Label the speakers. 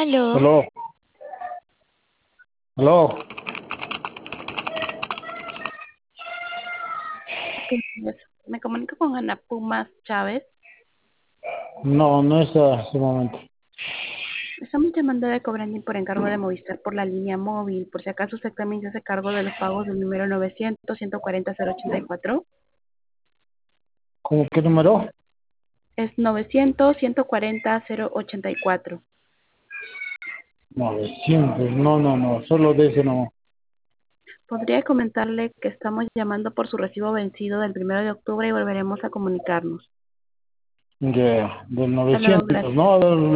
Speaker 1: Aló,
Speaker 2: Aló, aló.
Speaker 1: buenos días. Me comunico con Ana Pumas Chávez.
Speaker 2: No, no es a ese momento.
Speaker 1: Estamos llamando de Cobrandín por encargo de Movistar por la línea móvil. Por si acaso usted también se hace cargo de los pagos del número 900-140-084.
Speaker 2: ¿Cómo qué número?
Speaker 1: Es 900-140-084.
Speaker 2: 900. No, solo de ese no.
Speaker 1: Podría comentarle que estamos llamando por su recibo vencido del 1 de octubre y volveremos a comunicarnos.
Speaker 2: Del
Speaker 1: Hasta luego,
Speaker 2: 900,
Speaker 1: gracias.
Speaker 2: ¿no?